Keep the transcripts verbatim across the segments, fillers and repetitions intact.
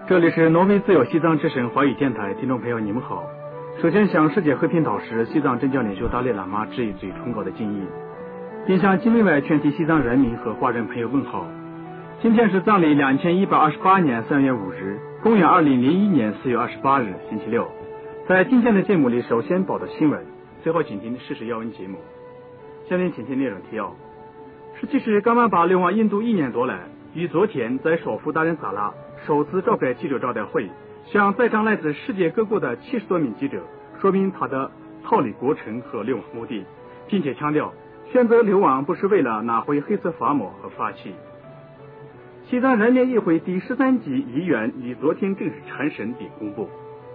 这里是挪威自由西藏之声华语电台，听众朋友你们好。首先向世界和平导师、西藏政教领袖达赖喇嘛致以最崇高的敬意，并向境内外全体西藏人民和华人朋友问好。今天是藏历两千一百二十八年三月五日，公元二零零一年四月二十八日，星期六。在今天的节目里，首先报道新闻，最后请听时事要闻节目。下面请听内容提要：十七世噶玛巴流亡印度一年多来，于昨天在首府达仁萨拉首次召开记者招待会，向在场来自世界各国的七十多名记者说明他的逃离过程和流亡目的，并且强调选择流亡不是为了拿回黑色发膜和法器。西藏人民议会第十三级议员于昨天正式产生并公布。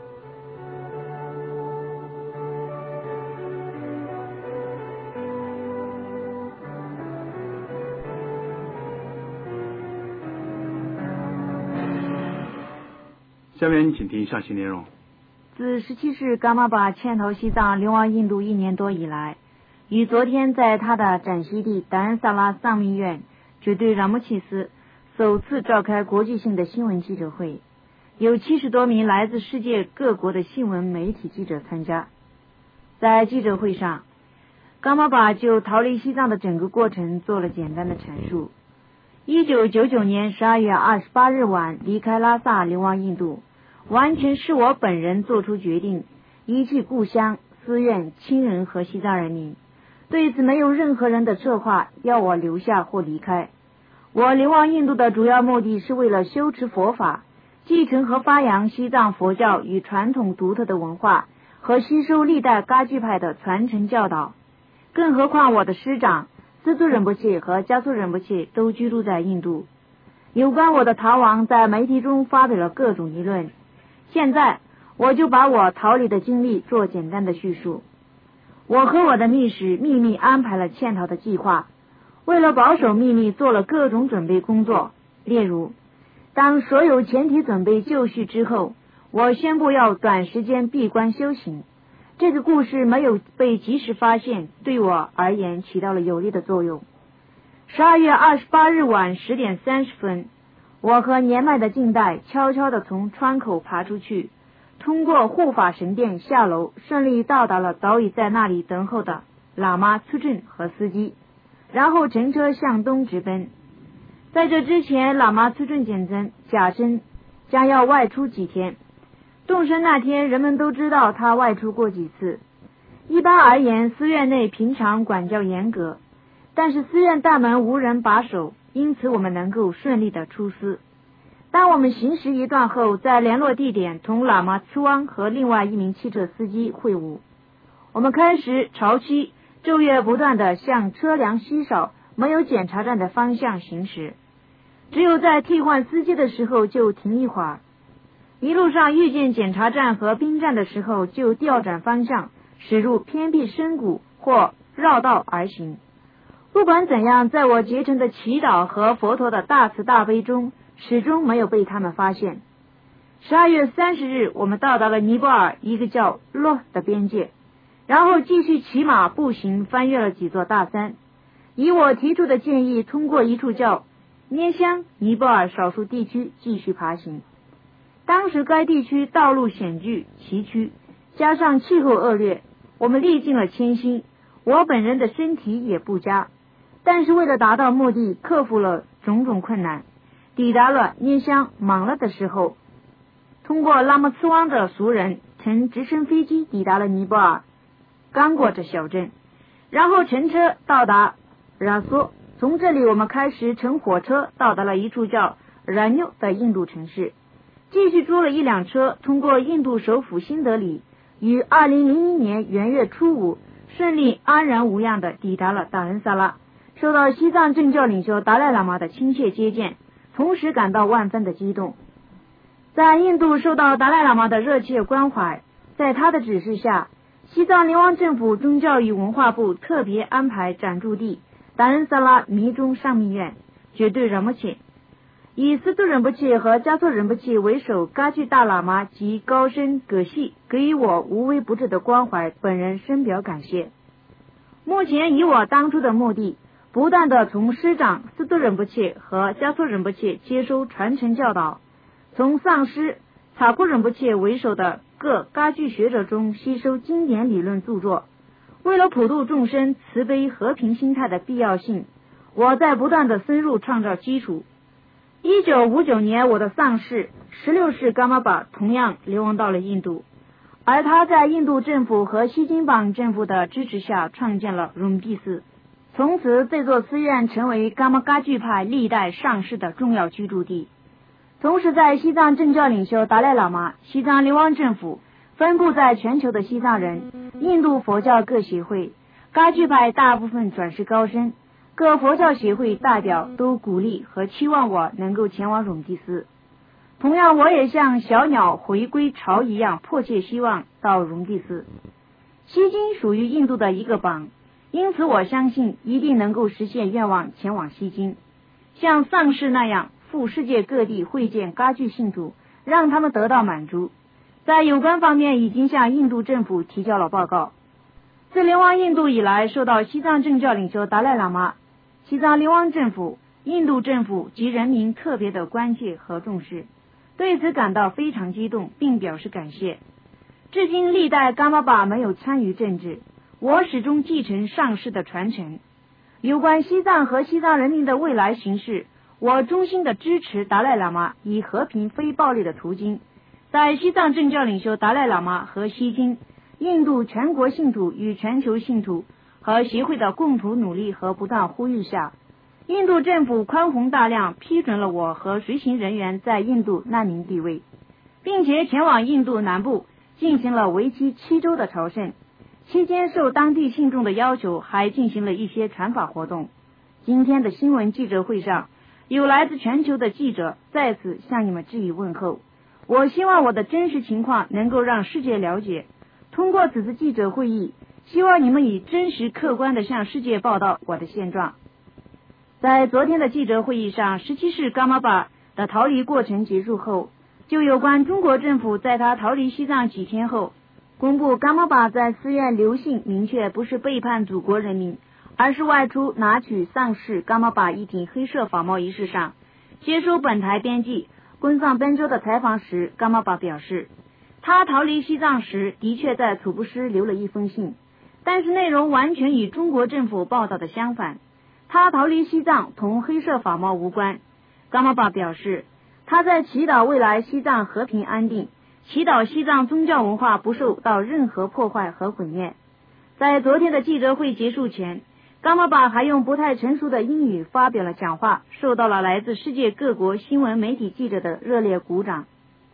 下面请听详细内容。 自十七世噶玛巴潜逃西藏流亡印度一年多以来，于昨天在他的暂息地达仁萨拉藏密院绝对拉姆齐斯首次召开国际性的新闻记者会，有七十多名来自世界各国的新闻媒体记者参加。在记者会上，噶玛巴就逃离西藏的整个过程做了简单的阐述。一九九九年十二月二十八日晚离开拉萨流亡印度，完全是我本人做出决定，遗弃故乡、寺院、亲人和西藏人民。对此没有任何人的策划要我留下或离开。我流亡印度的主要目的是为了修持佛法，继承和发扬西藏佛教与传统独特的文化，和吸收历代噶举派的传承教导。更何况我的师长斯图仁波切和加苏仁波切都居住在印度。有关我的逃亡在媒体中发表了各种议论，现在我就把我逃离的经历做简单的叙述。我和我的密使秘密安排了潜逃的计划，为了保守秘密做了各种准备工作。例如，当所有前提准备就绪之后，我宣布要短时间闭关修行。这个故事没有被及时发现，对我而言起到了有利的作用。十二月二十八日晚十点三十分，我和年迈的静代悄悄地从窗口爬出去，通过护法神殿下楼，顺利到达了早已在那里等候的喇嘛粗正和司机，然后乘车向东直奔。在这之前，喇嘛粗正简真假真将要外出几天。动身那天，人们都知道他外出过几次。一般而言，寺院内平常管教严格，但是寺院大门无人把守，因此我们能够顺利的出寺。当我们行驶一段后，在联络地点同喇嘛粗汪和另外一名汽车司机会晤。我们开始朝西昼夜不断地向车辆稀少、没有检查站的方向行驶，只有在替换司机的时候就停一会儿。一路上遇见检查站和兵站的时候，就调转方向，驶入偏僻深谷或绕道而行。不管怎样，在我竭诚的祈祷和佛陀的大慈大悲中，始终没有被他们发现。十二月三十日，我们到达了尼泊尔一个叫洛的边界，然后继续骑马步行，翻越了几座大山，以我提出的建议，通过一处叫捏香尼泊尔少数地区继续爬行。当时该地区道路险峻崎岖，加上气候恶劣，我们历尽了艰辛，我本人的身体也不佳，但是为了达到目的，克服了种种困难。抵达了捏香莽勒的时候，通过拉姆茨汪的熟人乘直升飞机抵达了尼泊尔刚果这小镇，然后乘车到达拉索。从这里我们开始乘火车到达了一处叫然纽的印度城市，继续租了一辆车，通过印度首府新德里，于二零零一年元月初五顺利安然无恙地抵达了达仁萨拉，受到西藏政教领袖达赖喇嘛的亲切接见，同时感到万分的激动。在印度受到达赖喇嘛的热切关怀，在他的指示下，西藏流亡政府宗教与文化部特别安排暂住地达仁萨拉密宗上密院绝对仁波切，以斯图仁波切和加措仁波切为首噶举大喇嘛及高僧葛系给予我无微不至的关怀，本人深表感谢。目前以我当初的目的，不断地从师长斯图仁波切和加措仁波切接收传承教导， 从上师查库仁波切为首的各噶举学者中吸收经典理论著作。为了普度众生慈悲和平心态的必要性，我在不断的深入创造基础。一九五九年，我的上师十六世噶玛巴同样流亡到了印度，而他在印度政府和西金邦政府的支持下创建了荣毗寺。从此这座寺院成为噶玛噶举派历代上师的重要居住地。同时在西藏政教领袖达赖喇嘛、西藏流亡政府、分布在全球的西藏人、印度佛教各协会、噶举派大部分转世高僧、各佛教协会代表都鼓励和期望我能够前往荣毗寺。同样，我也像小鸟回归巢一样，迫切希望到荣毗寺。西经属于印度的一个邦，因此我相信一定能够实现愿望，前往西经，像上师那样赴世界各地会见噶举信徒，让他们得到满足。在有关方面已经向印度政府提交了报告。自流亡印度以来，受到西藏政教领袖达赖喇嘛、西藏流亡政府、印度政府及人民特别的关切和重视，对此感到非常激动，并表示感谢。至今历代噶玛巴没有参与政治，我始终继承上师的传承。有关西藏和西藏人民的未来形势，我衷心的支持达赖喇嘛以和平非暴力的途径，在西藏政教领袖达赖喇嘛和西经、印度全国信徒与全球信徒和协会的共同努力和不断呼吁下，印度政府宽宏大量批准了我和随行人员在印度难民地位，并且前往印度南部进行了为期七周的朝圣。期间受当地信众的要求，还进行了一些传法活动。今天的新闻记者会上，有来自全球的记者在此向你们致以问候。我希望我的真实情况能够让世界了解。通过此次记者会议，希望你们以真实客观地向世界报道我的现状。在昨天的记者会议上，十七世噶玛巴的逃离过程结束后，就有关中国政府在他逃离西藏几天后公布噶玛巴在寺院留信明确不是背叛祖国人民，而是外出拿取上师噶玛巴一顶黑色法帽一事上，接受本台编辑昆藏奔州的采访时，噶玛巴表示，他逃离西藏时的确在土布施留了一封信，但是内容完全与中国政府报道的相反。他逃离西藏同黑色法帽无关。噶玛巴表示，他在祈祷未来西藏和平安定，祈祷西藏宗教文化不受到任何破坏和毁灭。在昨天的记者会结束前，噶玛巴还用不太成熟的英语发表了讲话，受到了来自世界各国新闻媒体记者的热烈鼓掌。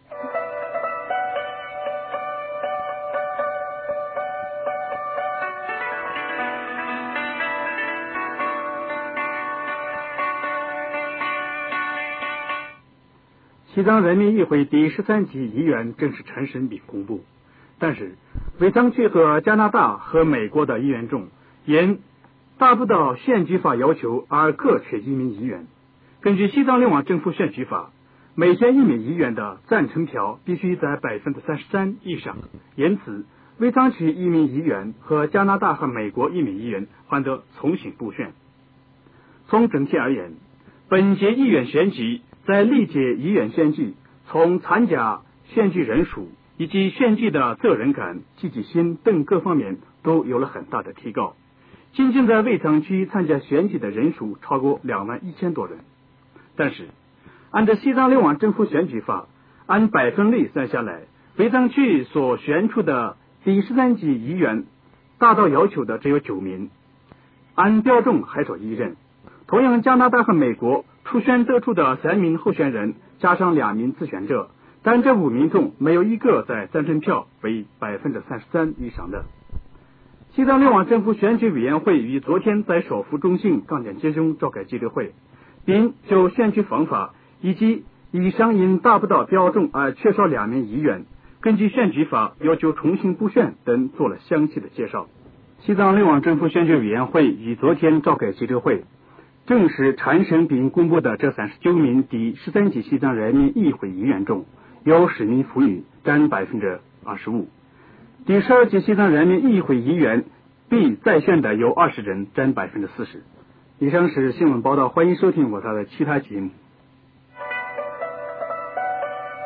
西藏人民议会第十三级议员正式产生并公布，但是维藏区和加拿大和美国的议员中，因达不到选举法要求而各缺一名议员。根据西藏流亡政府选举法，每选一名议员的赞成票必须在百分之三十三以上，因此维藏区一名议员和加拿大和美国一名议员还得重新补选。从整体而言，本届议员选举在历届议员选举从参加选举人数以及选举的责任感、积极性等各方面都有了很大的提高。仅仅在维藏区参加选举的人数超过两万一千多人。但是按照西藏流亡政府选举法，按百分率算下来，维藏区所选出的第十三级议员达到要求的只有九名，按标准还少一人。同样，加拿大和美国初选得出的三名候选人加上两名自选者，但这五名中没有一个在赞成票为百分之三十三以上的。西藏流亡政府选举委员会于昨天在首府中心冈检街中召开记者会，并就选举方法以及以上因达不到标准而缺少两名议员，根据选举法要求重新补选等做了详细的介绍。西藏流亡政府选举委员会于昨天召开记者会，正式产生并公布的这三十九名第十三级西藏人民议会议员中，有十名妇女，占百分之二十五。第十二届西藏人民议会议员被再选的有二十人，占百分之四十。以上是新闻报道，欢迎收听我台的其他节目。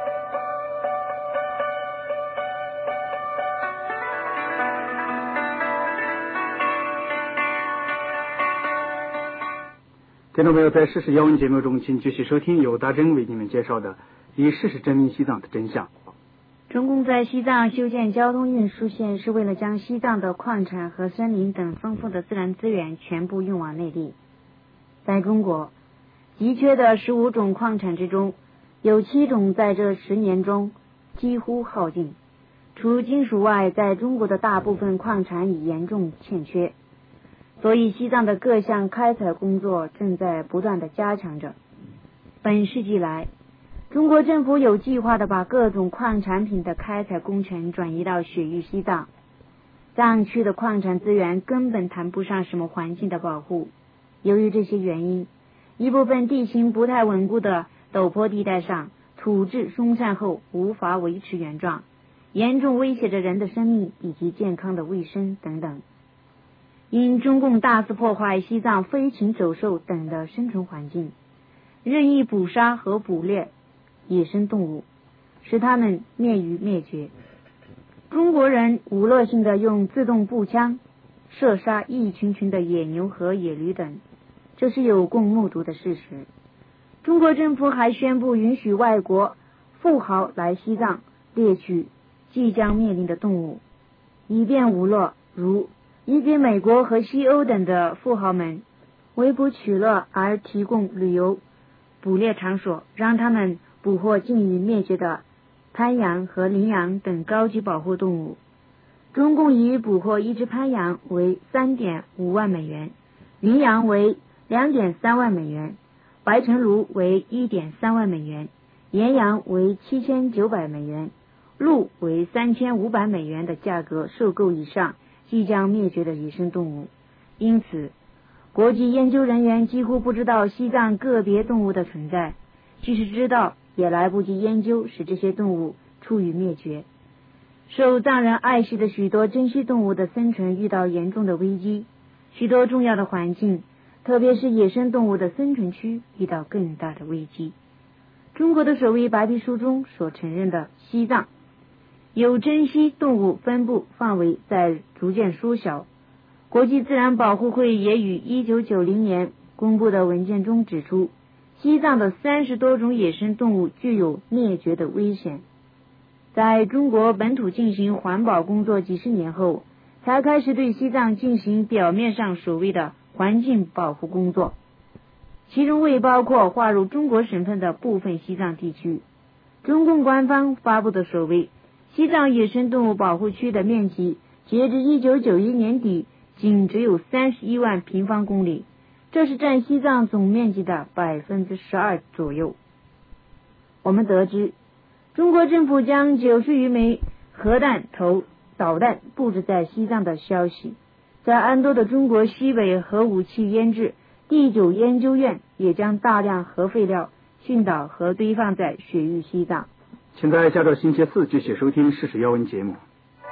听众朋友，在事实要闻节目中，请继续收听由达珍为你们介绍的以事实证明西藏的真相。 中共在西藏修建交通运输线，是为了将西藏的矿产和森林等丰富的自然资源全部运往内地。在中国，急缺的十五种矿产之中，有七种在这十年中几乎耗尽。除金属外，在中国的大部分矿产已严重欠缺，所以西藏的各项开采工作正在不断的加强着。本世纪来，中国政府有计划的把各种矿产品的开采工程转移到雪域西藏。藏区的矿产资源根本谈不上什么环境的保护。由于这些原因，一部分地形不太稳固的陡坡地带上，土质松散后无法维持原状，严重威胁着人的生命以及健康的卫生等等。因中共大肆破坏西藏飞禽走兽等的生存环境，任意捕杀和捕猎野生动物，使它们灭于灭绝。中国人无乐性的用自动步枪射杀一群群的野牛和野驴等，这是有共目睹的事实。中国政府还宣布允许外国富豪来西藏猎取即将灭临的动物，以便无乐，如以给美国和西欧等的富豪们为捕取乐而提供旅游捕猎场所，让他们捕获近于灭绝的攀羊和羚羊等高级保护动物。中共以捕获一只攀羊为 三点五万美元，羚羊为 两点三万美元，白成鹭为 一点三万美元，岩羊为七千九百美元，鹿为三千五百美元的价格收购以上即将灭绝的野生动物。因此，国际研究人员几乎不知道西藏个别动物的存在，即使知道也来不及研究，使这些动物处于灭绝。受藏人爱惜的许多珍稀动物的生存遇到严重的危机，许多重要的环境，特别是野生动物的生存区遇到更大的危机。中国的首位白皮书中所承认的西藏有珍稀动物分布范围在逐渐缩小。国际自然保护会也于一九九零年公布的文件中指出，西藏的三十多种野生动物具有灭绝的危险。在中国本土进行环保工作几十年后，才开始对西藏进行表面上所谓的环境保护工作，其中未包括划入中国省份的部分西藏地区。中共官方发布的所谓西藏野生动物保护区的面积，截至一九九一年底仅只有三十一万平方公里，这是占西藏总面积的 百分之十二 左右。我们得知，中国政府将九十余枚核弹头导弹布置在西藏的消息，在安多的中国西北核武器研制第九研究院也将大量核废料训导和堆放在雪域西藏。 请在下周星期四继续收听事实要闻节目。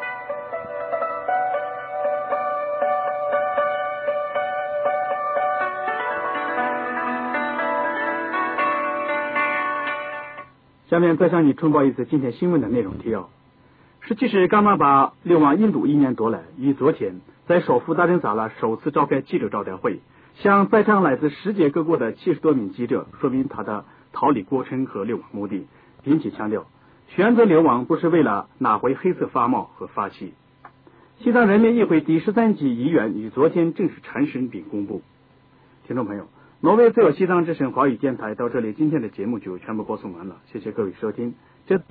下面再向你通报一次今天新闻的内容提要。十七日，伽马巴流亡印度一年多来，于昨天在首府达仁萨拉首次召开记者招待会，向在场来自世界各国的七十多名记者说明他的逃离过程和流亡目的，并且强调选择流亡不是为了拿回黑色发帽和发旗。西藏人民议会第十三级议员于昨天正式产生并公布。听众朋友，挪威自由西藏之声华语电台到这里，今天的节目就全部播送完了，谢谢各位收听。这